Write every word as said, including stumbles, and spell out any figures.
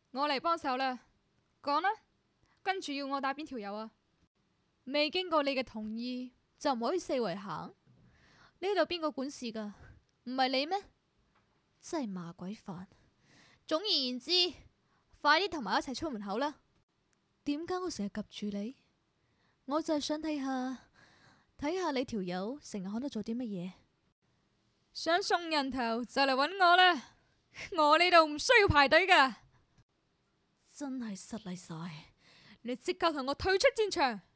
我嚟幫手啦，講啦，跟住要我打邊條友啊？ 未經過你嘅同意就唔可以四圍行？呢度邊個管事噶？唔係你咩？真係麻鬼煩。總而言之，快啲同埋一齊出門口啦。點解我成日及住你？我就係想睇下睇下你條友成日喺度做啲乜嘢。 想送人頭就嚟搵我啦，我呢度唔需要排隊噶。 真係失禮晒。 你即刻同我退出戰場。